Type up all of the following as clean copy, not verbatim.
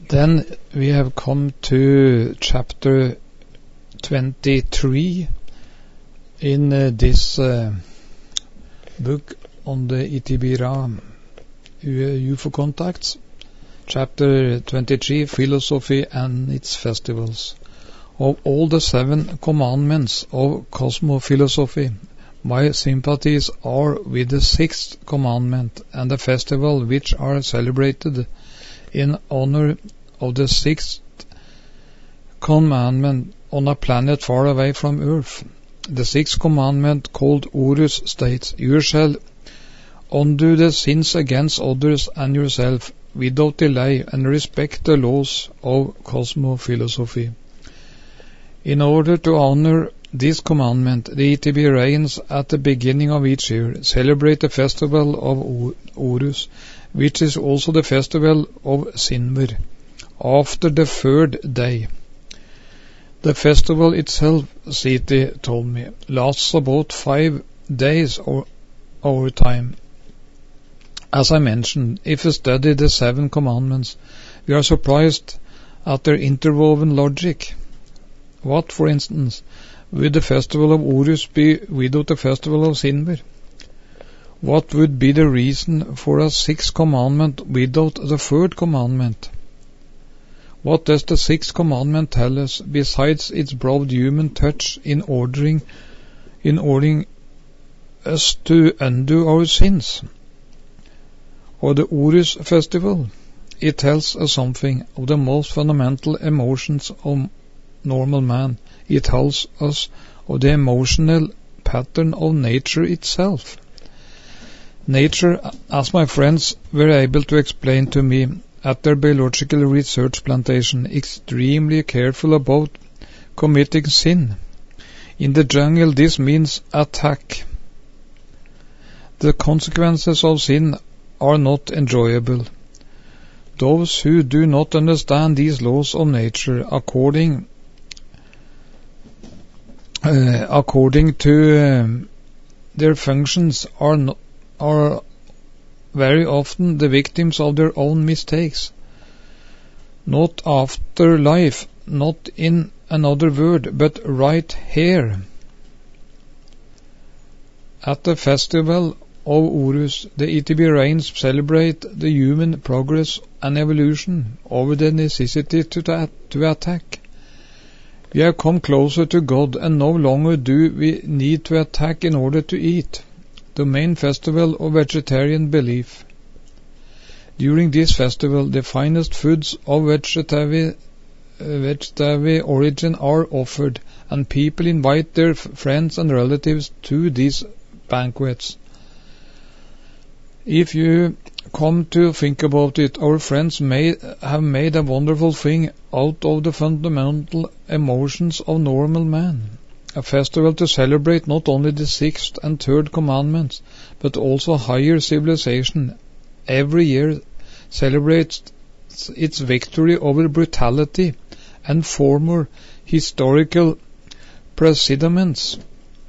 Then we have come to chapter 23 in this book on the Itibira UFO contacts. Chapter 23, Philosophy and its Festivals. Of all the 7 commandments of cosmophilosophy, my sympathies are with the 6th commandment and the festival which are celebrated in honor of the 6th commandment on a planet far away from Earth. The 6th commandment, called Horus, states, "You shall undo the sins against others and yourself without delay and respect the laws of cosmophilosophy." In order to honor this commandment, the Itibirans at the beginning of each year celebrate the festival of Horus, which is also the festival of Sinver, after the 3rd day. The festival itself, Siti told me, lasts about 5 days over time. As I mentioned, if we study the 7 commandments, we are surprised at their interwoven logic. What, for instance, would the festival of Horus be without the festival of Sinver? What would be the reason for a 6th commandment without the 3rd commandment? What does the 6th commandment tell us, besides its broad human touch in ordering us to undo our sins? Or the Horus festival? It tells us something of the most fundamental emotions of normal man. It tells us of the emotional pattern of nature itself. Nature, as my friends were able to explain to me at their biological research plantation, extremely careful about committing sin. In the jungle, this means attack. The consequences of sin are not enjoyable. Those who do not understand these laws of nature according to their functions are very often the victims of their own mistakes. Not after life, not in another world, but right here. At the festival of Horus, the Itibirans celebrate the human progress and evolution over the necessity to attack. We have come closer to God, and no longer do we need to attack in order to eat. The main festival of vegetarian belief. During this festival, the finest foods of vegetarian origin are offered, and people invite their friends and relatives to these banquets. If you come to think about it, our friends may have made a wonderful thing out of the fundamental emotions of normal man. A festival to celebrate not only the 6th and 3rd commandments, but also higher civilization. Every year celebrates its victory over brutality and former historical predicaments.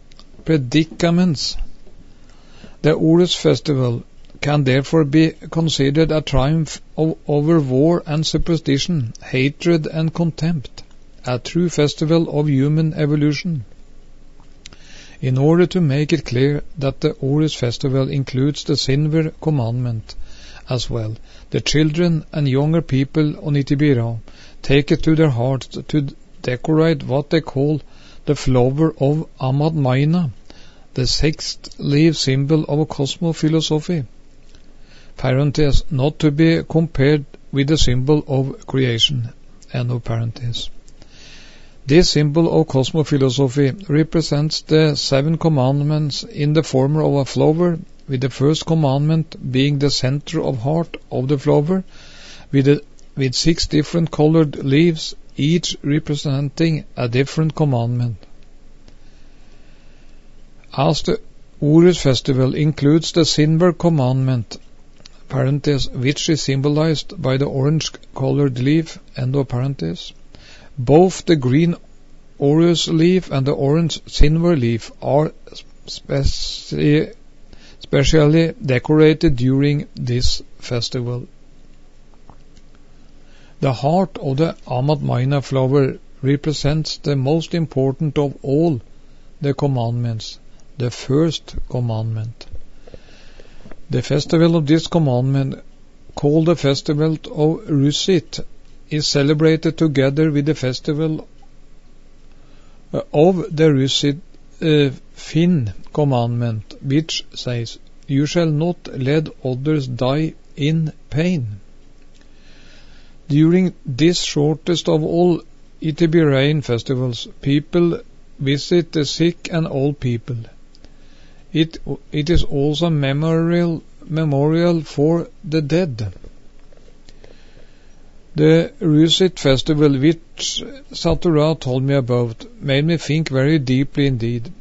The Horus festival can therefore be considered a triumph over war and superstition, hatred and contempt, a true festival of human evolution. In order to make it clear that the Horus festival includes the Sinver commandment as well, the children and younger people on Itibira take it to their hearts to decorate what they call the flower of Ahmad Maina, the 6th leaf symbol of cosmophilosophy. Parenthesis, not to be compared with the symbol of creation. End of parenthesis. This symbol of cosmophilosophy represents the 7 commandments in the form of a flower, with the 1st commandment being the center of heart of the flower, with 6 different colored leaves, each representing a different commandment. As the Horus festival includes the Sinver commandment, parenthesis, which is symbolized by the orange-colored leaf, end of parenthesis. Both the green Horus leaf and the orange Sinver leaf are specially decorated during this festival. The heart of the Amat Maina flower represents the most important of all the commandments, the first commandment. The festival of this commandment, called the festival of Rusit, is celebrated together with the festival of the Rusit Fin commandment, which says, "You shall not let others die in pain." During this shortest of all Itibirean festivals, people visit the sick and old people. It is also memorial for the dead. The Rusit festival, which Satura told me about, made me think very deeply indeed.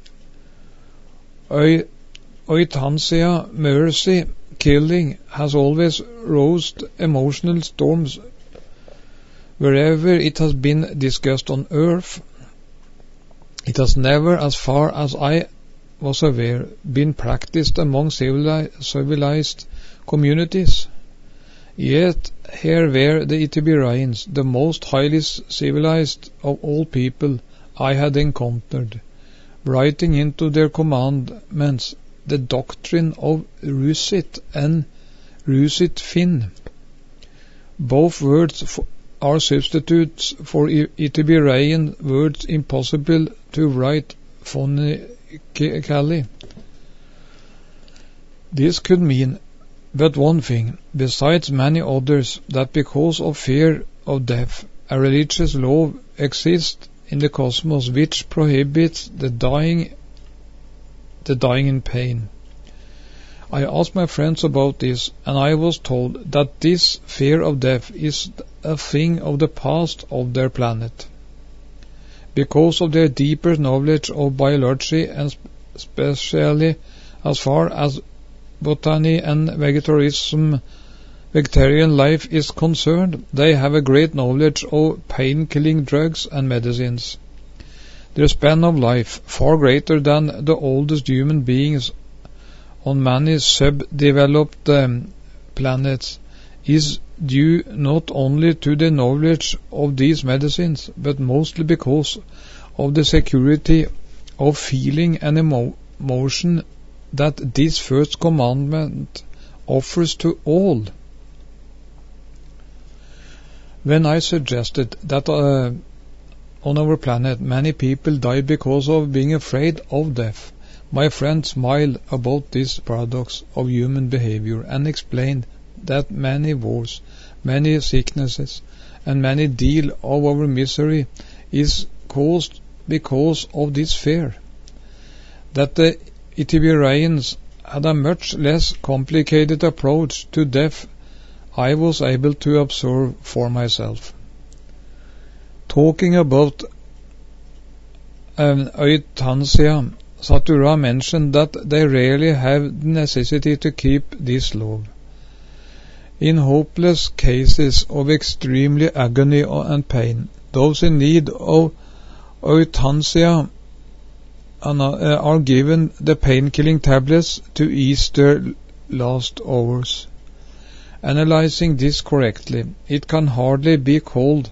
Euthanasia, mercy, killing has always roused emotional storms wherever it has been discussed on earth. It has never, as far as I was aware, been practiced among civilized communities. Yet here were the Itibireans, the most highly civilized of all people I had encountered, writing into their commandments the doctrine of Rusit and Rusit Fin. Both words are substitutes for Itibirean words impossible to write phonetically. This could mean but one thing, besides many others, that because of fear of death, a religious law exists in the cosmos which prohibits the dying in pain. I asked my friends about this, and I was told that this fear of death is a thing of the past of their planet. Because of their deeper knowledge of biology, and especially as far as botany and vegetarian life is concerned, they have a great knowledge of pain-killing drugs and medicines. Their span of life, far greater than the oldest human beings on many subdeveloped planets, is due not only to the knowledge of these medicines, but mostly because of the security of feeling and emotion that this first commandment offers to all. When I suggested that on our planet many people die because of being afraid of death, my friend smiled about this paradox of human behavior and explained that many wars, many sicknesses, and many deal of our misery is caused because of this fear. That the Itibireans had a much less complicated approach to death I was able to observe for myself. Talking about euthanasia, Satura mentioned that they rarely have the necessity to keep this law. In hopeless cases of extremely agony and pain, those in need of euthanasia are given the pain-killing tablets to ease their last hours. Analyzing this correctly, it can hardly be called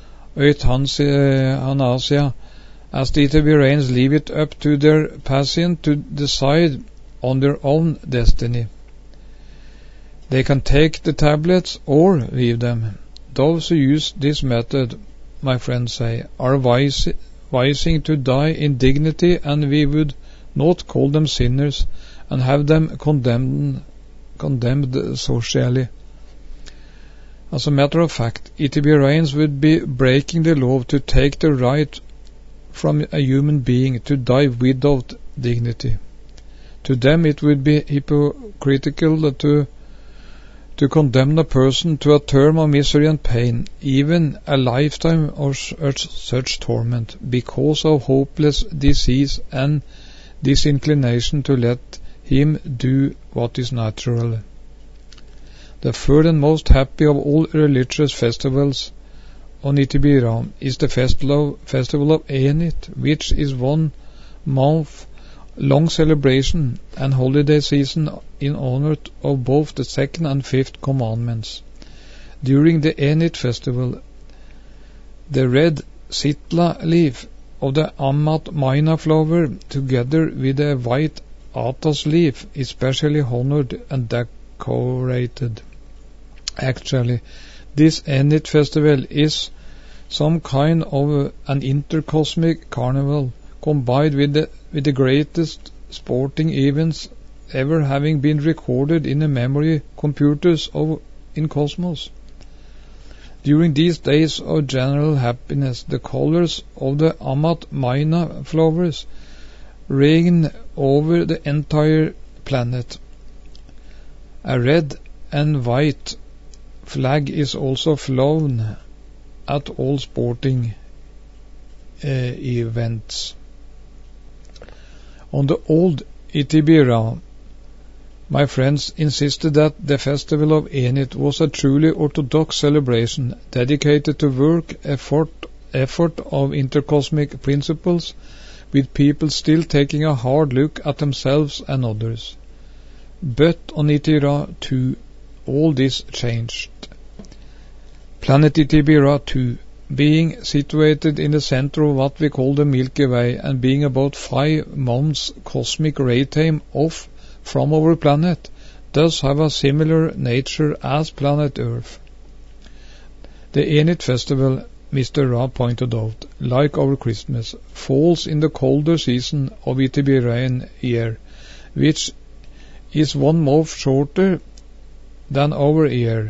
euthanasia, as the Itibireans leave it up to their patient to decide on their own destiny. They can take the tablets or leave them. Those who use this method, my friends say, are wising to die in dignity, and we would not call them sinners and have them condemned socially. As a matter of fact, Itibireans would be breaking the law to take the right from a human being to die without dignity. To them it would be hypocritical to condemn a person to a term of misery and pain, even a lifetime of such torment, because of hopeless disease and disinclination to let him do what is natural. The third and most happy of all religious festivals on Itibiran is the festival of Enit, which is 1 month long celebration and holiday season in honor of both the second and fifth commandments. During the Enit festival, the red sitla leaf of the Amat Maina flower, together with the white Athos leaf, is specially honored and decorated. Actually, this Enit festival is some kind of an intercosmic carnival, combined with the greatest sporting events ever having been recorded in the memory computers in cosmos. During these days of general happiness, the colors of the Amat Maina flowers reign over the entire planet. A red and white flag is also flown at all sporting events. On the old Itibira, my friends insisted that the festival of Enit was a truly orthodox celebration dedicated to work, effort of intercosmic principles, with people still taking a hard look at themselves and others. But on Itibira too, all this changed. Planet Itibira too, being situated in the center of what we call the Milky Way and being about 5 months cosmic ray time off from our planet, does have a similar nature as planet Earth. The Enit festival, Mr. Ra pointed out, like our Christmas, falls in the colder season of Itibirine year, which is 1 month shorter than our year.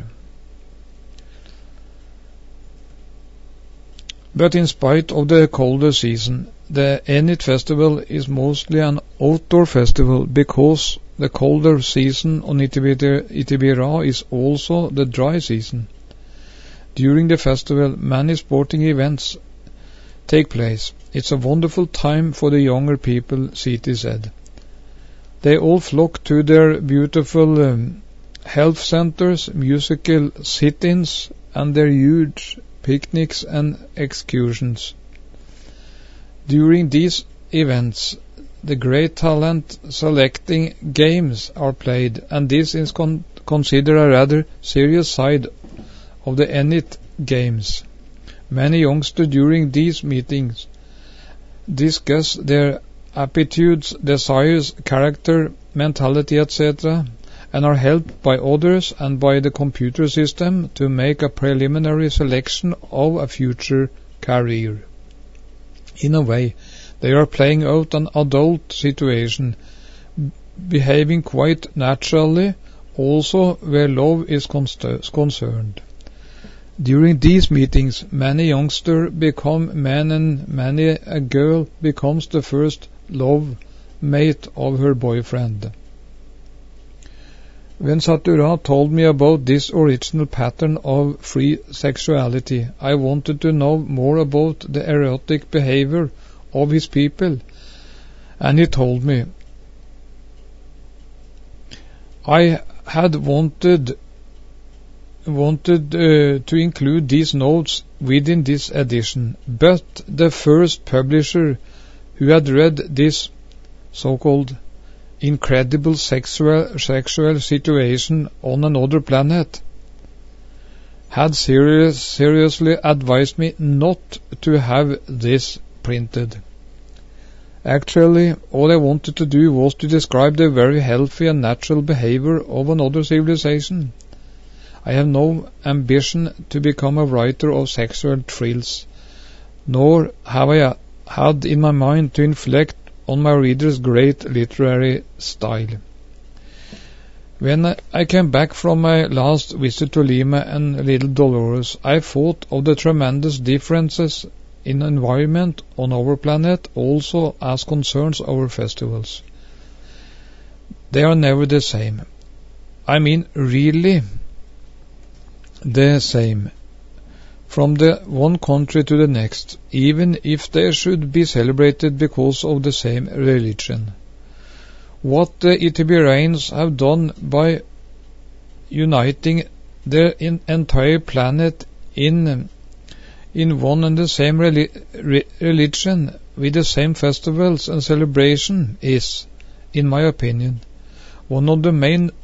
But in spite of the colder season, the Enit festival is mostly an outdoor festival because the colder season on Itibira is also the dry season. During the festival, many sporting events take place. It's a wonderful time for the younger people, Siti said. They all flock to their beautiful health centers, musical sit-ins, and their huge picnics and excursions. During these events, the great talent selecting games are played, and this is considered a rather serious side of the Enit games. Many youngsters during these meetings discuss their aptitudes, desires, character, mentality, etc., and are helped by others and by the computer system to make a preliminary selection of a future career. In a way, they are playing out an adult situation, behaving quite naturally, also where love is concerned. During these meetings, many youngsters become men and many a girl becomes the first love mate of her boyfriend. When Satura told me about this original pattern of free sexuality, I wanted to know more about the erotic behavior of his people, and he told me. I had wanted to include these notes within this edition, but the first publisher who had read this so-called incredible sexual situation on another planet had seriously advised me not to have this printed. Actually, all I wanted to do was to describe the very healthy and natural behavior of another civilization. I have no ambition to become a writer of sexual thrills, nor have I had in my mind to inflict on my readers great literary style. When I came back from my last visit to Lima and Little Dolores, I thought of the tremendous differences in environment on our planet, also as concerns our festivals. They are never the same. I mean really the same, from the one country to the next, even if they should be celebrated because of the same religion. What the Itibirans have done by uniting their entire planet in one and the same religion with the same festivals and celebration is, in my opinion, one of the main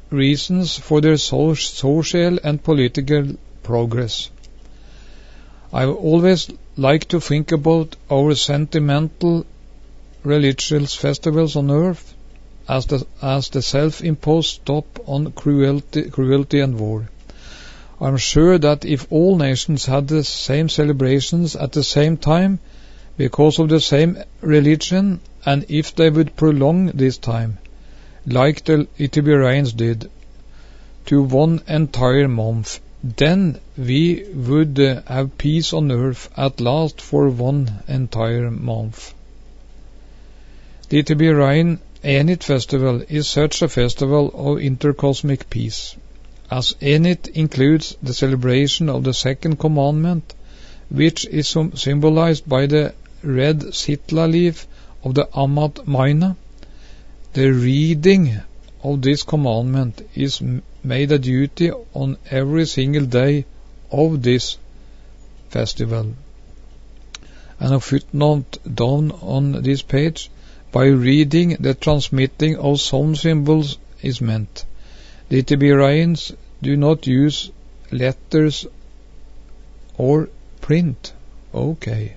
reasons for their social and political progress. I always like to think about our sentimental religious festivals on earth as the self-imposed stop on cruelty and war. I'm sure that if all nations had the same celebrations at the same time because of the same religion, and if they would prolong this time, like the Itiberarians did, to one entire month, then we would have peace on earth at last for one entire month. The Itiberarian Enit festival is such a festival of intercosmic peace, as Enit includes the celebration of the second commandment, which is symbolized by the red sitla leaf of the Amat Maina. The reading of this commandment is made a duty on every single day of this festival. And a footnote down on this page: by reading, the transmitting of sound symbols is meant. The Itiberarians do not use letters or print. Okay.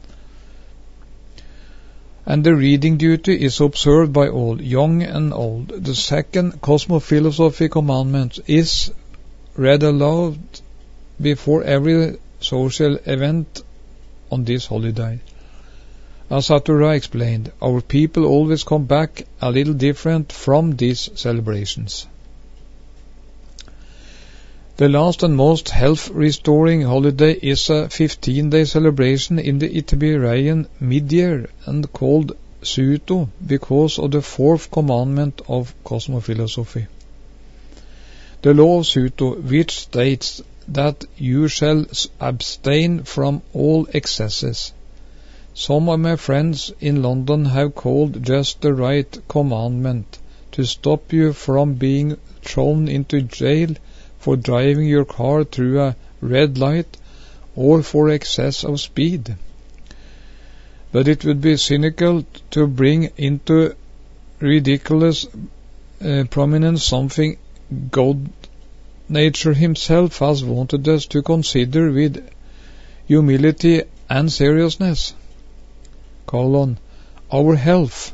And the reading duty is observed by all, young and old. The second cosmophilosophy commandment is read aloud before every social event on this holiday. As Satura explained, our people always come back a little different from these celebrations. The last and most health-restoring holiday is a 15-day celebration in the Itiberarian mid-year and called Suto because of the fourth commandment of cosmophilosophy. The law of Suto, which states that you shall abstain from all excesses. Some of my friends in London have called just the right commandment to stop you from being thrown into jail for driving your car through a red light or for excess of speed. But it would be cynical to bring into ridiculous prominence something God Nature himself has wanted us to consider with humility and seriousness. Our health.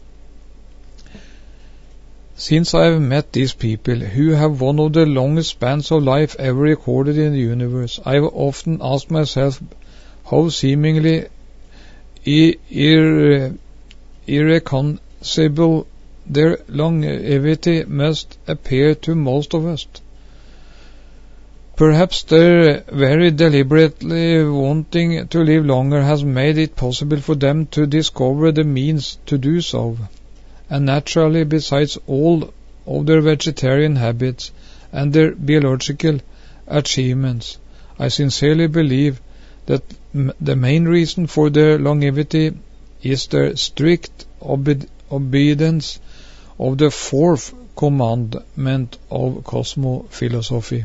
Since I have met these people, who have one of the longest spans of life ever recorded in the universe, I have often asked myself how seemingly irreconcilable their longevity must appear to most of us. Perhaps their very deliberately wanting to live longer has made it possible for them to discover the means to do so. And naturally, besides all of their vegetarian habits and their biological achievements, I sincerely believe that the main reason for their longevity is their strict obedience of the fourth commandment of cosmophilosophy.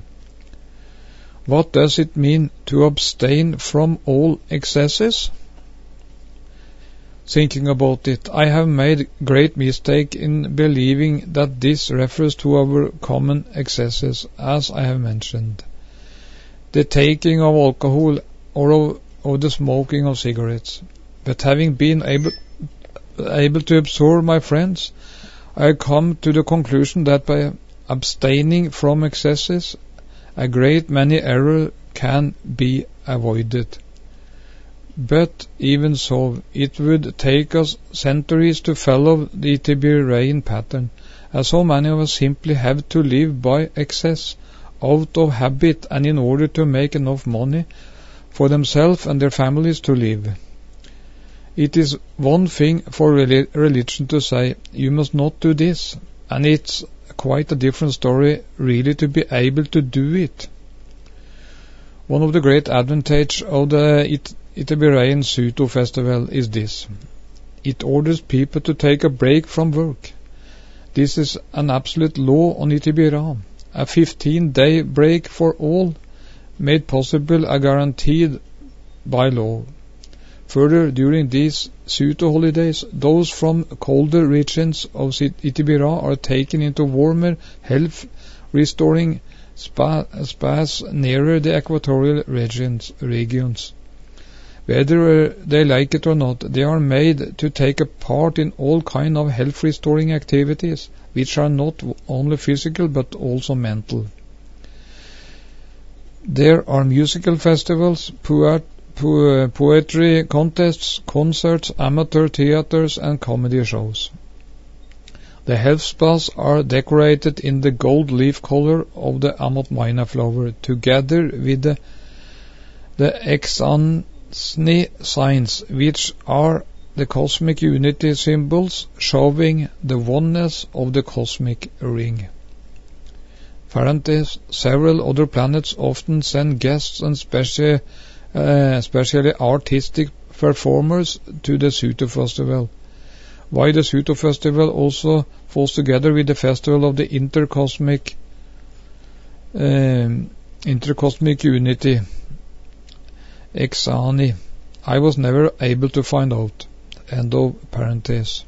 What does it mean to abstain from all excesses? Thinking about it, I have made great mistake in believing that this refers to our common excesses, as I have mentioned. The taking of alcohol or of the smoking of cigarettes. But having been able to observe my friends, I come to the conclusion that by abstaining from excesses, a great many errors can be avoided. But even so, it would take us centuries to follow the Itiberarian pattern, as so many of us simply have to live by excess, out of habit and in order to make enough money for themselves and their families to live. It is one thing for religion to say, you must not do this, and it's quite a different story really to be able to do it. One of the great advantages of the Itiberarian Suto festival is this. It orders people to take a break from work. This is an absolute law on Itiberá. A 15-day break for all, made possible and guaranteed by law. Further, during these Suto holidays, those from colder regions of Itibira are taken into warmer, health-restoring spas nearer the equatorial regions. Whether they like it or not, they are made to take a part in all kinds of health-restoring activities, which are not only physical but also mental. There are musical festivals, poetry contests, concerts, amateur theaters, and comedy shows. The health spas are decorated in the gold leaf color of the Amot Maina flower, together with the Exansni signs, which are the cosmic unity symbols, showing the oneness of the cosmic ring. Parenthesis, several other planets often send guests and especially artistic performers to the Suto festival. Why the Suto festival also falls together with the festival of the intercosmic unity, Exani, I was never able to find out. End of parenthesis.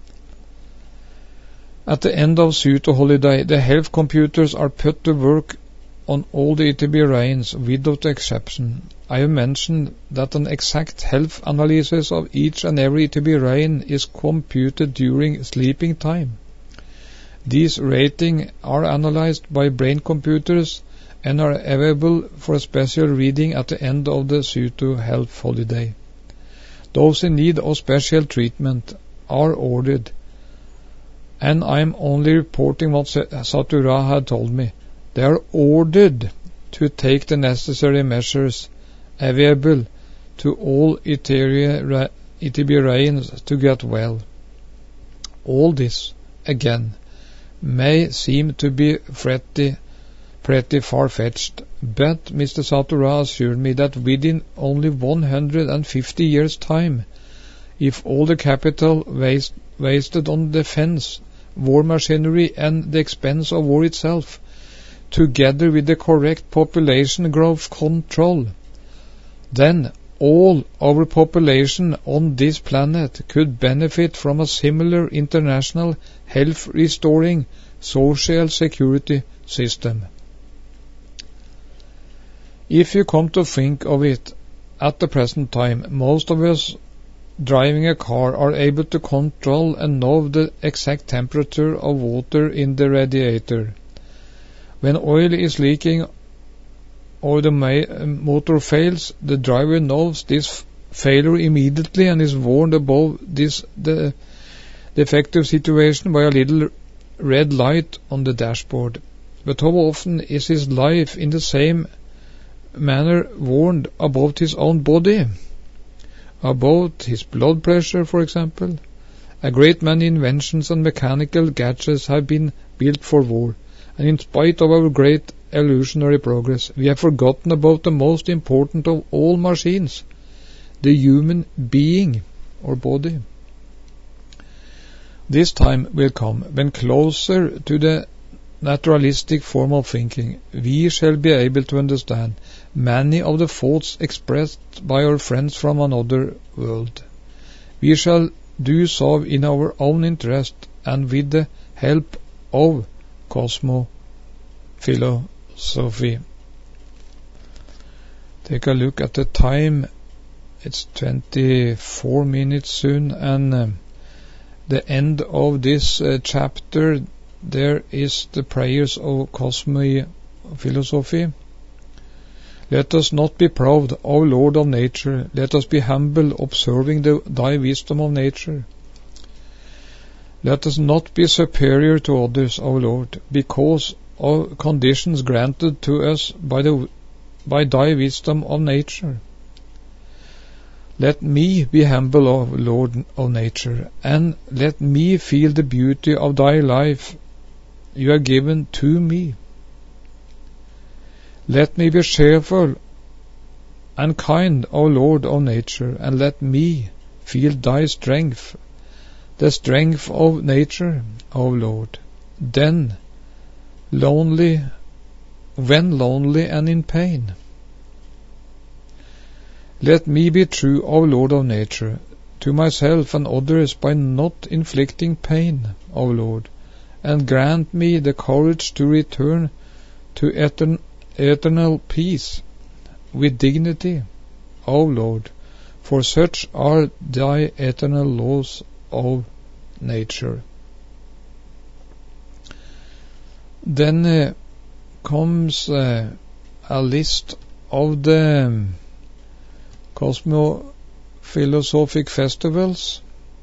At the end of Suto holiday, the health computers are put to work on all the Itibirans without exception. I have mentioned that an exact health analysis of each and every Itibiran is computed during sleeping time. These ratings are analyzed by brain computers and are available for special reading at the end of the Suto health holiday. Those in need of special treatment are ordered, and I am only reporting what Satura had told me. They are ordered to take the necessary measures available to all Itibirans to get well. All this, again, may seem to be pretty far-fetched, but Mr. Satura assured me that within only 150 years' time, if all the capital wasted on defense, war machinery and the expense of war itself, together with the correct population growth control, then all our population on this planet could benefit from a similar international health-restoring social security system. If you come to think of it, at the present time, most of us driving a car are able to control and know the exact temperature of water in the radiator. When oil is leaking or the motor fails, the driver knows this failure immediately and is warned about the defective situation by a little red light on the dashboard. But how often is his life in the same manner warned about his own body? About his blood pressure, for example? A great many inventions and mechanical gadgets have been built for war, and in spite of our great evolutionary progress, we have forgotten about the most important of all machines, the human being or body. This time will come when, closer to the naturalistic form of thinking, we shall be able to understand many of the thoughts expressed by our friends from another world. We shall do so in our own interest and with the help of cosmophilosophy. Take a look at the time. It's 24 minutes soon, and the end of this chapter, there is the prayers of cosmophilosophy. Let us not be proud, O Lord of nature. Let us be humble, observing thy wisdom of nature. Let us not be superior to others, O Lord, because of conditions granted to us by thy wisdom of nature. Let me be humble, O Lord of nature, and let me feel the beauty of thy life you have given to me. Let me be cheerful and kind, O Lord of nature, and let me feel thy strength, the strength of nature, O Lord. Then, when lonely and in pain, Let me be true, O Lord of nature, to myself and others by not inflicting pain, O Lord, and grant me the courage to return to eternal peace with dignity, O Lord, for such are thy eternal laws of nature. Then comes a list of the cosmophilosophic festivals.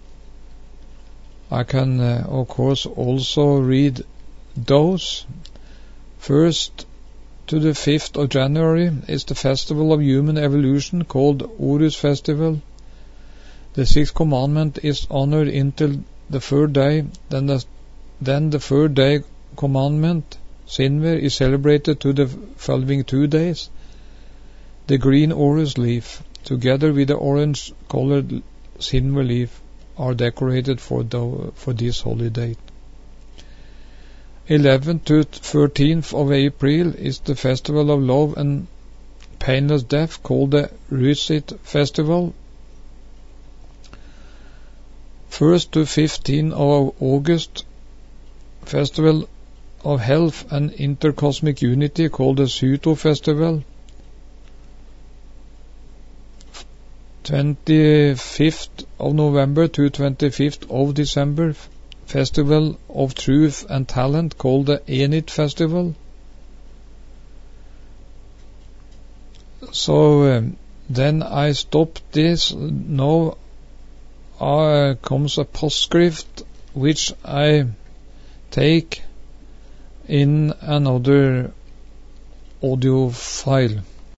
I can of course also read those. 1st to the 5th of January is the festival of human evolution called Horus Festival. The 6th commandment is honored until the 3rd day. Then the 3rd day commandment, Sinver, is celebrated to the following 2 days. The green orus leaf, together with the orange-colored Sinver leaf, are decorated for this holy date. 11th to 13th of April is the festival of love and painless death called the Rusit Festival. 1st to 15th of August, festival of health and intercosmic unity called the Suto Festival. 25th of November to 25th of December, festival of truth and talent called the Enit Festival. So then I stop this. Now comes a postscript which I take in another audio file.